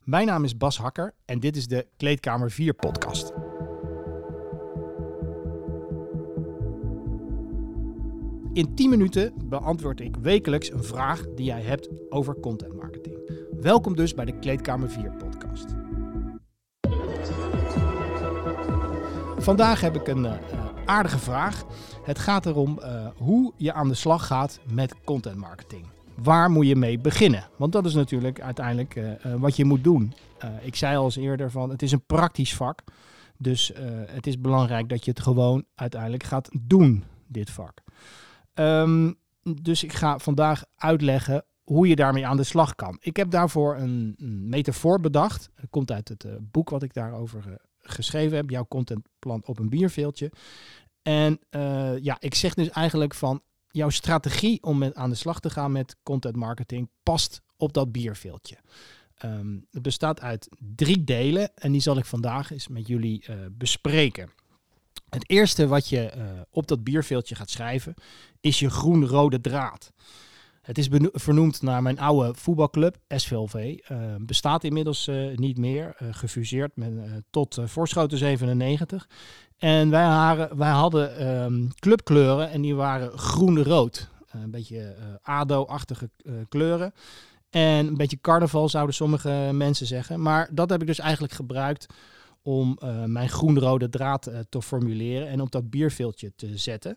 Mijn naam is Bas Hakker en dit is de Kleedkamer 4 podcast. In 10 minuten beantwoord ik wekelijks een vraag die jij hebt over content marketing. Welkom dus bij de Kleedkamer 4 podcast. Vandaag heb ik een aardige vraag. Het gaat erom hoe je aan de slag gaat met content marketing. Waar moet je mee beginnen? Want dat is natuurlijk uiteindelijk wat je moet doen. Ik zei al eens eerder van het is een praktisch vak. Dus het is belangrijk dat je het gewoon uiteindelijk gaat doen, dit vak. Dus ik ga vandaag uitleggen hoe je daarmee aan de slag kan. Ik heb daarvoor een metafoor bedacht. Het komt uit het boek wat ik daarover geschreven heb. Jouw contentplan op een bierveeltje. En ik zeg dus eigenlijk van jouw strategie om aan de slag te gaan met content marketing past op dat bierveeltje. Het bestaat uit 3 delen en die zal ik vandaag eens met jullie bespreken. Het eerste wat je op dat bierveeltje gaat schrijven is je groen-rode draad. Het is vernoemd naar mijn oude voetbalclub, SVLV. Bestaat inmiddels niet meer, gefuseerd tot Voorschoten 97. En wij hadden clubkleuren en die waren groen-rood. Een beetje ADO-achtige kleuren. En een beetje carnaval zouden sommige mensen zeggen. Maar dat heb ik dus eigenlijk gebruikt om mijn groen-rode draad te formuleren en op dat bierveeltje te zetten.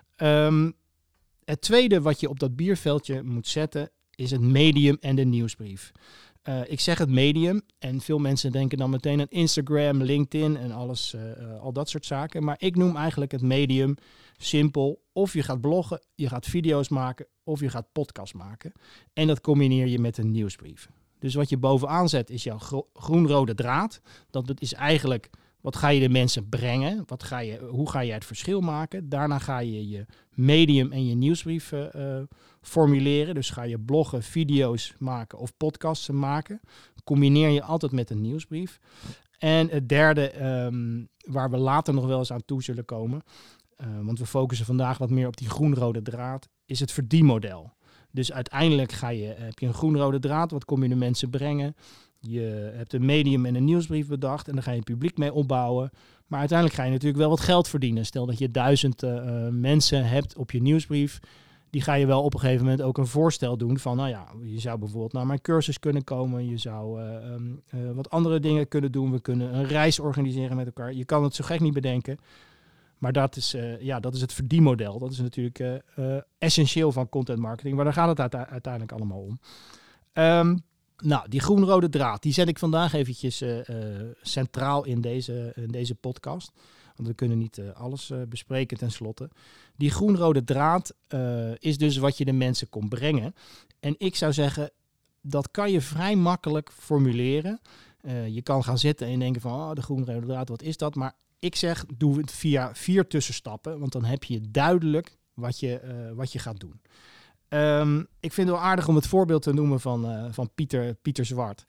Het tweede wat je op dat bierveeltje moet zetten is het medium en de nieuwsbrief. Ik zeg het medium en veel mensen denken dan meteen aan Instagram, LinkedIn en alles, al dat soort zaken. Maar ik noem eigenlijk het medium simpel. Of je gaat bloggen, je gaat video's maken of je gaat podcast maken. En dat combineer je met een nieuwsbrief. Dus wat je bovenaan zet is jouw groen-rode draad. Dat is eigenlijk wat ga je de mensen brengen? Hoe ga je het verschil maken? Daarna ga je je medium en je nieuwsbrief formuleren. Dus ga je bloggen, video's maken of podcasts maken. Combineer je altijd met een nieuwsbrief. En het derde, waar we later nog wel eens aan toe zullen komen, want we focussen vandaag wat meer op die groen-rode draad, is het verdienmodel. Dus uiteindelijk heb je een groen-rode draad, wat kom je de mensen brengen? Je hebt een medium en een nieuwsbrief bedacht en daar ga je publiek mee opbouwen. Maar uiteindelijk ga je natuurlijk wel wat geld verdienen. Stel dat je 1000 mensen hebt op je nieuwsbrief. Die ga je wel op een gegeven moment ook een voorstel doen van, je zou bijvoorbeeld naar mijn cursus kunnen komen. Je zou wat andere dingen kunnen doen. We kunnen een reis organiseren met elkaar. Je kan het zo gek niet bedenken. Maar dat is het verdienmodel. Dat is natuurlijk essentieel van content marketing. Maar daar gaat het uiteindelijk allemaal om. Die groen-rode draad, die zet ik vandaag eventjes centraal in deze podcast. Want we kunnen niet alles bespreken tenslotte. Die groen-rode draad is dus wat je de mensen kon brengen. En ik zou zeggen, dat kan je vrij makkelijk formuleren. Je kan gaan zitten en denken van, de groen-rode draad, wat is dat? Maar ik zeg, doe het via 4 tussenstappen. Want dan heb je duidelijk wat je gaat doen. Ik vind het wel aardig om het voorbeeld te noemen van Pieter Zwart.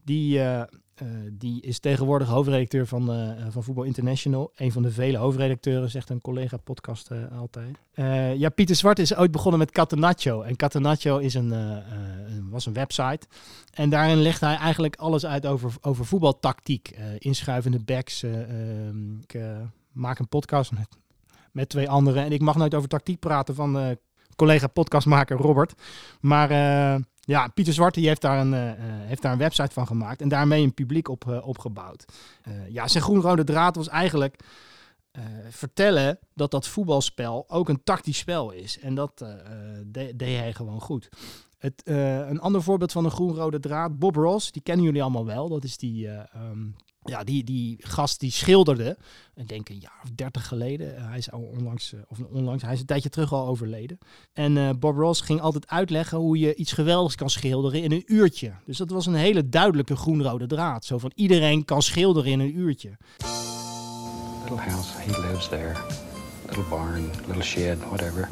Die is tegenwoordig hoofdredacteur van Voetbal International. Een van de vele hoofdredacteuren, zegt een collega-podcast altijd. Pieter Zwart is ooit begonnen met Catenaccio. En Catenaccio was een website. En daarin legt hij eigenlijk alles uit over voetbaltactiek. Inschuivende backs. Ik maak een podcast met 2 anderen. En ik mag nooit over tactiek praten van collega-podcastmaker Robert. Maar Pieter Zwart die heeft daar een website van gemaakt en daarmee een publiek opgebouwd. Zijn groen-rode draad was eigenlijk vertellen dat voetbalspel ook een tactisch spel is. En dat deed hij gewoon goed. Een ander voorbeeld van een groen-rode draad, Bob Ross, die kennen jullie allemaal wel. Dat is die gast die schilderde, ik denk een jaar of 30 geleden. Hij is hij is een tijdje terug al overleden. En Bob Ross ging altijd uitleggen hoe je iets geweldigs kan schilderen in een uurtje. Dus dat was een hele duidelijke groen-rode draad. Zo van iedereen kan schilderen in een uurtje. Little house, he lives there. Little barn, little shed, whatever.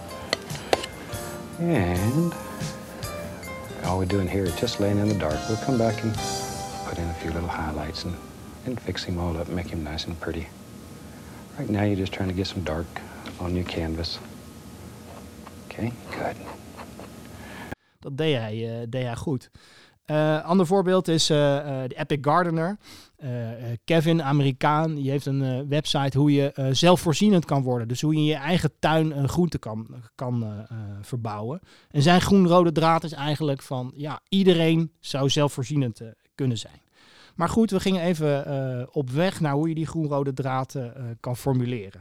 And all we're doing here is just laying in the dark. We'll come back and put in a few little highlights and fix him all up, make him nice and pretty. Right now you're just trying to get some dark on your canvas. Okay, good. Dat deed hij goed. Ander voorbeeld is de Epic Gardener. Kevin, Amerikaan, die heeft een website hoe je zelfvoorzienend kan worden. Dus hoe je in je eigen tuin groenten kan verbouwen. En zijn groen-rode draad is eigenlijk van, ja, iedereen zou zelfvoorzienend kunnen zijn. Maar goed, we gingen even op weg naar hoe je die groen-rode draad kan formuleren.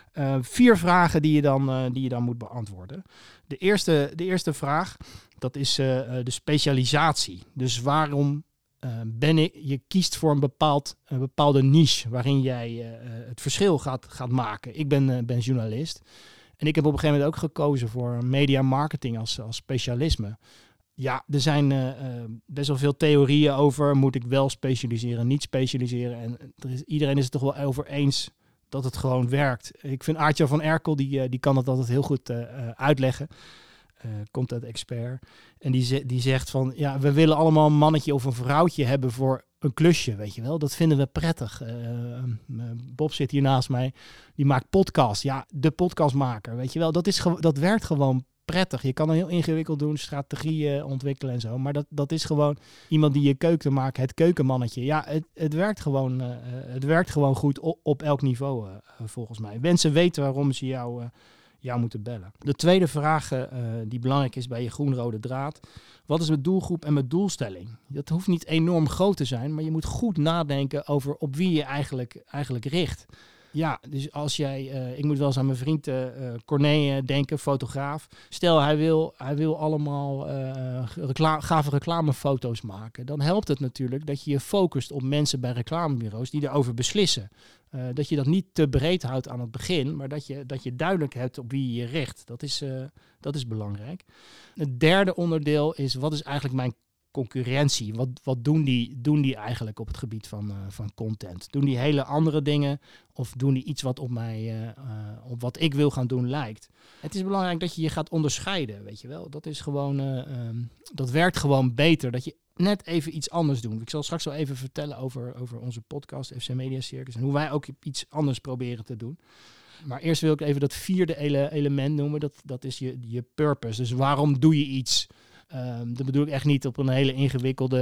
4 vragen die je dan moet beantwoorden. De eerste vraag, dat is de specialisatie. Dus waarom je kiest voor een bepaalde niche waarin jij het verschil gaat maken. Ik ben journalist en ik heb op een gegeven moment ook gekozen voor media marketing als specialisme. Ja, er zijn best wel veel theorieën over, moet ik wel specialiseren, niet specialiseren. En iedereen is het toch wel over eens dat het gewoon werkt. Ik vind Aartje van Erkel, die kan het altijd heel goed uitleggen. Content expert. En die zegt van, ja, we willen allemaal een mannetje of een vrouwtje hebben voor een klusje, weet je wel. Dat vinden we prettig. Bob zit hier naast mij, die maakt podcast. Ja, de podcastmaker, weet je wel. Dat werkt gewoon prettig. Je kan er heel ingewikkeld doen, strategieën ontwikkelen en zo. Maar dat is gewoon iemand die je keuken maakt, het keukenmannetje. Ja, het werkt gewoon goed op elk niveau, volgens mij. Mensen weten waarom ze jou moeten bellen. De tweede vraag die belangrijk is bij je groen-rode draad. Wat is mijn doelgroep en mijn doelstelling? Dat hoeft niet enorm groot te zijn, maar je moet goed nadenken over op wie je eigenlijk richt. Ja, dus als jij, ik moet wel eens aan mijn vriend Corné denken, fotograaf. Stel, hij wil allemaal gave reclamefoto's maken. Dan helpt het natuurlijk dat je je focust op mensen bij reclamebureaus die erover beslissen. Dat je dat niet te breed houdt aan het begin, maar dat je duidelijk hebt op wie je je richt. Dat is belangrijk. Het derde onderdeel is, wat is eigenlijk mijn concurrentie? Wat doen die eigenlijk op het gebied van content? Doen die hele andere dingen of doen die iets wat op mij, op wat ik wil gaan doen lijkt? Het is belangrijk dat je je gaat onderscheiden, weet je wel. Dat is gewoon, dat werkt gewoon beter, dat je net even iets anders doet. Ik zal straks wel even vertellen over onze podcast, FC Media Circus, en hoe wij ook iets anders proberen te doen. Maar eerst wil ik even dat 4e element noemen, dat is je purpose. Dus waarom doe je iets? Dat bedoel ik echt niet op een hele ingewikkelde,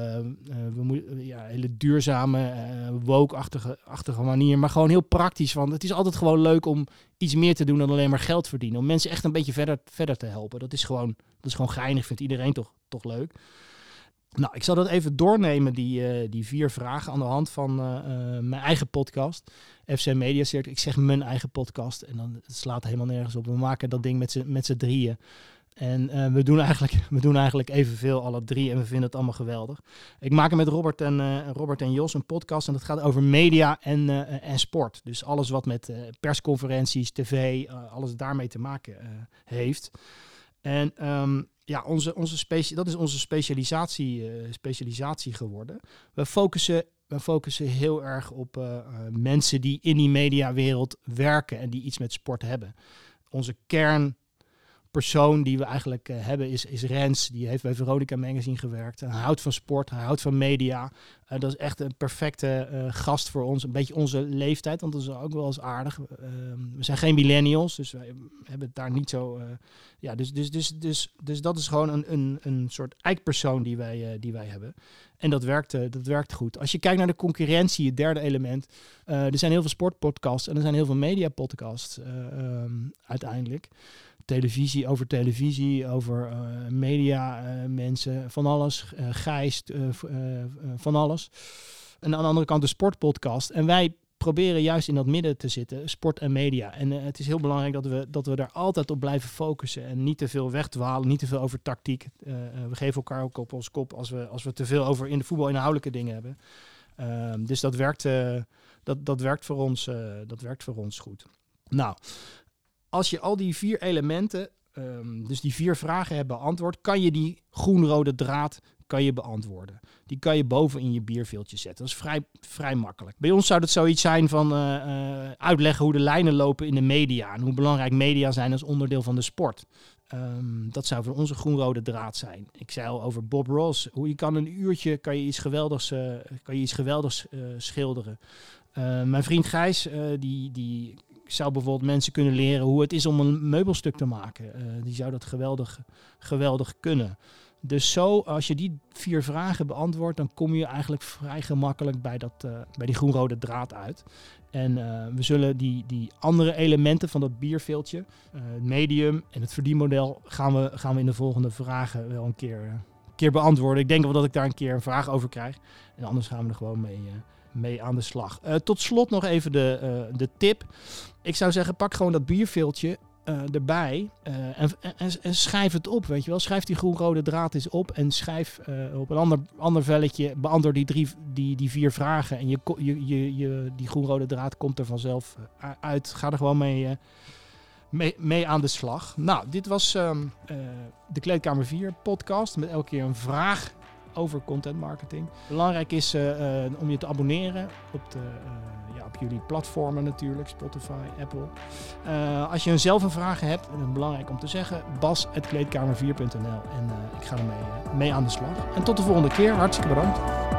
hele duurzame, woke-achtige manier. Maar gewoon heel praktisch. Want het is altijd gewoon leuk om iets meer te doen dan alleen maar geld verdienen. Om mensen echt een beetje verder te helpen. Dat is gewoon geinig, vindt iedereen toch leuk. Nou, ik zal dat even doornemen, die 4 vragen, aan de hand van mijn eigen podcast. FC Media Circus. Ik zeg mijn eigen podcast en dan het slaat helemaal nergens op. We maken dat ding met z'n drieën. En we doen eigenlijk evenveel, alle 3, en we vinden het allemaal geweldig. Ik maak met Robert en Jos een podcast en dat gaat over media en sport. Dus alles wat met persconferenties, tv, alles daarmee te maken heeft. En dat is onze specialisatie geworden. We focussen heel erg op mensen die in die mediawereld werken en die iets met sport hebben. Onze kernpersoon die we eigenlijk hebben is Rens. Die heeft bij Veronica Magazine gewerkt. Hij houdt van sport, hij houdt van media. Dat is echt een perfecte gast voor ons. Een beetje onze leeftijd, want dat is ook wel eens aardig. We zijn geen millennials, dus wij hebben het daar niet zo... Dus dat is gewoon een soort eikpersoon die wij hebben. En dat werkt goed. Als je kijkt naar de concurrentie, het derde element. Er zijn heel veel sportpodcasts en er zijn heel veel mediapodcasts uiteindelijk. Televisie, over media, mensen, van alles, Gijs, van alles. En aan de andere kant de sportpodcast. En wij proberen juist in dat midden te zitten, sport en media. En het is heel belangrijk dat we daar altijd op blijven focussen en niet te veel wegdwalen, niet te veel over tactiek. We geven elkaar ook op ons kop als we te veel over in de voetbal inhoudelijke dingen hebben. Dus dat werkt voor ons goed. Nou, als je al die 4 elementen, dus die 4 vragen hebt beantwoord, kan je die groen-rode draad beantwoorden. Die kan je boven in je bierveeltje zetten. Dat is vrij makkelijk. Bij ons zou dat zoiets zijn van uitleggen hoe de lijnen lopen in de media en hoe belangrijk media zijn als onderdeel van de sport. Dat zou voor onze groen-rode draad zijn. Ik zei al over Bob Ross. Hoe je kan een uurtje iets geweldigs schilderen. Mijn vriend Gijs, die zou bijvoorbeeld mensen kunnen leren hoe het is om een meubelstuk te maken. Die zou dat geweldig kunnen. Dus zo, als je die 4 vragen beantwoordt, dan kom je eigenlijk vrij gemakkelijk bij die groenrode draad uit. En we zullen die andere elementen van dat bierveeltje, het medium en het verdienmodel, gaan we in de volgende vragen wel een keer beantwoorden. Ik denk wel dat ik daar een keer een vraag over krijg. En anders gaan we er gewoon mee aan de slag. Tot slot nog even de tip. Ik zou zeggen, pak gewoon dat bierveeltje erbij en schrijf het op, weet je wel. Schrijf die groen-rode draad eens op en schrijf op een ander velletje, beantwoord die 4 vragen en die groen-rode draad komt er vanzelf uit. Ga er gewoon mee aan de slag. Nou, dit was de Kleedkamer 4 podcast met elke keer een vraag over content marketing. Belangrijk is om je te abonneren op jullie platformen natuurlijk, Spotify, Apple. Als je zelf een vraag hebt, dan is het belangrijk om te zeggen, bas@kleedkamer4.nl en ik ga ermee aan de slag. En tot de volgende keer. Hartstikke bedankt.